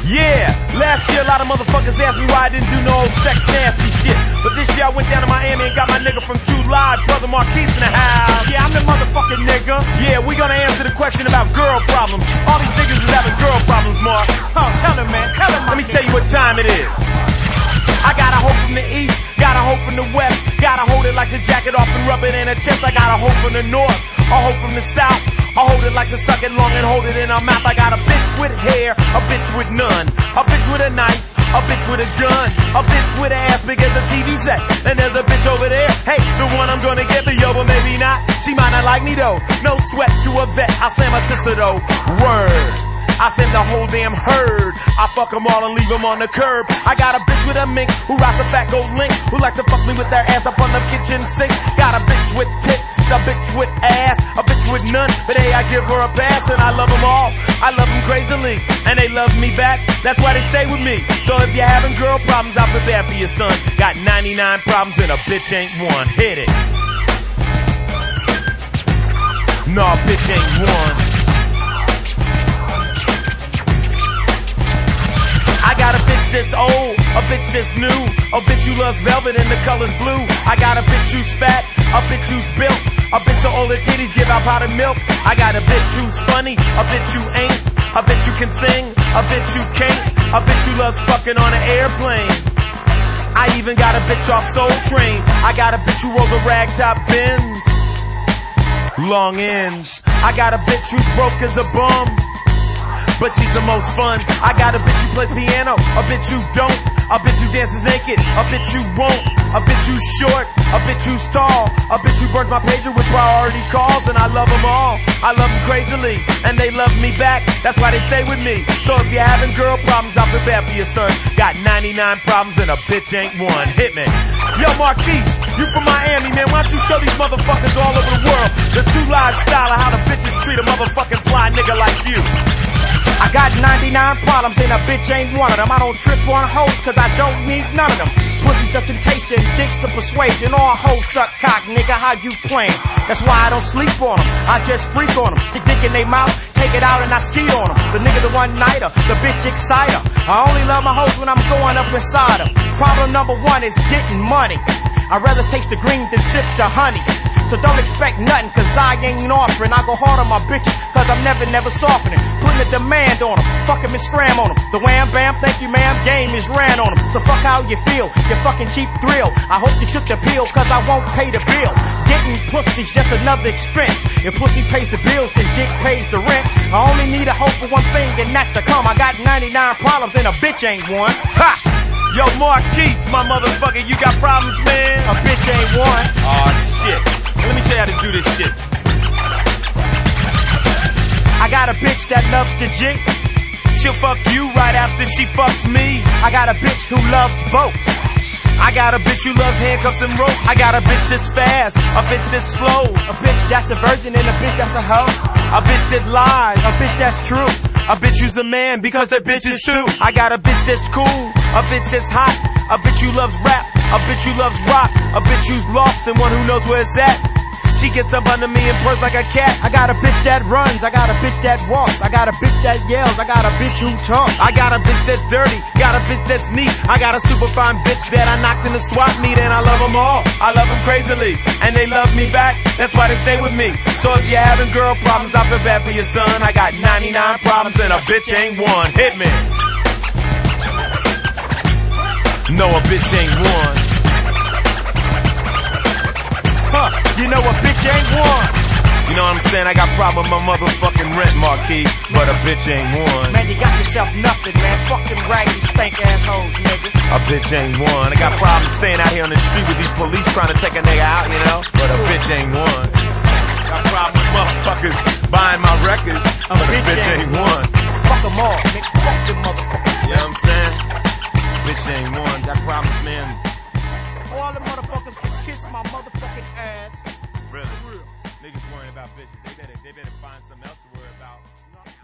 Yeah, last year a lot of motherfuckers asked me why I didn't do no old sex nasty shit. But this year I went down to Miami and got my nigga from 2 Live, Brother Marquise in the house. Yeah, I'm the motherfucking nigga. Yeah, we gonna answer the question about girl problems. All these niggas is having girl problems, Mark. Oh, tell them, man. Tell them. Let me tell you what time it is. I got a hoe from the east, got a hoe from the west. Gotta hold it like to jack it off and rub it in her chest. I got a hoe from the north, a hoe from the south. I hold it like to suck it long and hold it in her mouth. I got a bitch with hair, a bitch with none, a bitch with a knife, a bitch with a gun, a bitch with an ass big as a TV set. And there's a bitch over there, hey, the one I'm gonna get, but yo, but maybe not. She might not like me though. No sweat to a vet, I slam my sister though. Word. I send the whole damn herd. I fuck them all and leave them on the curb. I got a bitch with a mink who rocks a fat gold link, who like to fuck me with their ass up on the kitchen sink. Got a bitch with tits, a bitch with ass, a bitch with none, but hey, I give her a pass and I love them all. I love them crazily, and they love me back. That's why they stay with me. So if you're having girl problems, I'll prepare for your son. Got 99 problems and a bitch ain't one. Hit it. No, bitch ain't one. I got a bitch that's old, a bitch that's new, a bitch who loves velvet and the color's blue. I got a bitch who's fat, a bitch who's built, a bitch with all her titties give out powdered milk. I got a bitch who's funny, a bitch who ain't, a bitch who can sing, a bitch who can't, a bitch who loves fucking on an airplane. I even got a bitch off Soul Train. I got a bitch who rolls a ragtop Benz, long ends. I got a bitch who's broke as a bum, but she's the most fun. I got a bitch who plays piano, a bitch who don't, a bitch who dances naked, a bitch who won't, a bitch who's short, a bitch who's tall, a bitch who burns my pager with priority calls, and I love them all. I love them crazily, and they love me back. That's why they stay with me. So if you're having girl problems, I'll prepare for your son. Got 99 problems and a bitch ain't one. Hit me. Yo, Marquise, you from Miami, man. Why don't you show these motherfuckers all over the world the 2 Live style of how the bitches treat a motherfucking fly nigga like you? I got 99 problems and a bitch ain't one of them. I don't trip on hoes cause I don't need none of them. Pussy's the temptation, dicks the persuasion. All hoes suck cock, nigga, how you playing? That's why I don't sleep on them, I just freak on them. Stick dick in they mouth, take it out and I ski on them. The nigga the one nighter, the bitch exciter. I only love my hoes when I'm going up inside them. Problem number 1 is getting money. I'd rather taste the green than sip the honey. So don't expect nothing cause I ain't offering. I go hard on my bitches cause I'm never softening. Putting a demand on them, fucking and scram on them. The wham bam, thank you ma'am, game is ran on them. So fuck how you feel, you fucking cheap thrill. I hope you took the pill cause I won't pay the bill. Getting pussy's just another expense. If pussy pays the bills, then dick pays the rent. I only need a hope for one thing and that's to come. I got 99 problems and a bitch ain't one. Ha! Yo, Marquise, my motherfucker, you got problems, man? A bitch ain't one. Aw, shit. Let me tell you how to do this shit. I got a bitch that loves the jig. She'll fuck you right after she fucks me. I got a bitch who loves boats. I got a bitch who loves handcuffs and rope. I got a bitch that's fast, a bitch that's slow, a bitch that's a virgin and a bitch that's a hoe, a bitch that lies, a bitch that's true, a bitch who's a man because that bitch is too. I got a bitch that's cool, a bitch that's hot, a bitch who loves rap, a bitch who loves rock, a bitch who's lost and one who knows where it's at. She gets up under me and purrs like a cat. I got a bitch that runs, I got a bitch that walks, I got a bitch that yells, I got a bitch who talks. I got a bitch that's dirty, got a bitch that's neat. I got a super fine bitch that I knocked in the swap meet and I love them all. I love them crazily, and they love me back. That's why they stay with me. So if you're having girl problems, I feel bad for your son. I got 99 problems and a bitch ain't one. Hit me. No, a bitch ain't one. You know a bitch ain't one. You know what I'm saying? I got problem with my motherfucking rent, Marquis, but a bitch ain't one. Man, you got yourself nothing, man. Fucking raggedy stank assholes, nigga. A bitch ain't one. I got problems staying out here on the street with these police trying to take a nigga out, you know? But a bitch ain't one. Got problems with motherfuckers buying my records, but a bitch ain't one. Fuck them all, nigga. Fuck them motherfuckers. You know what I'm saying? Bitch ain't one. Got problems, man. All the motherfuckers can kiss my motherfucking ass. Really? Niggas worrying about bitches. They better find something else to worry about.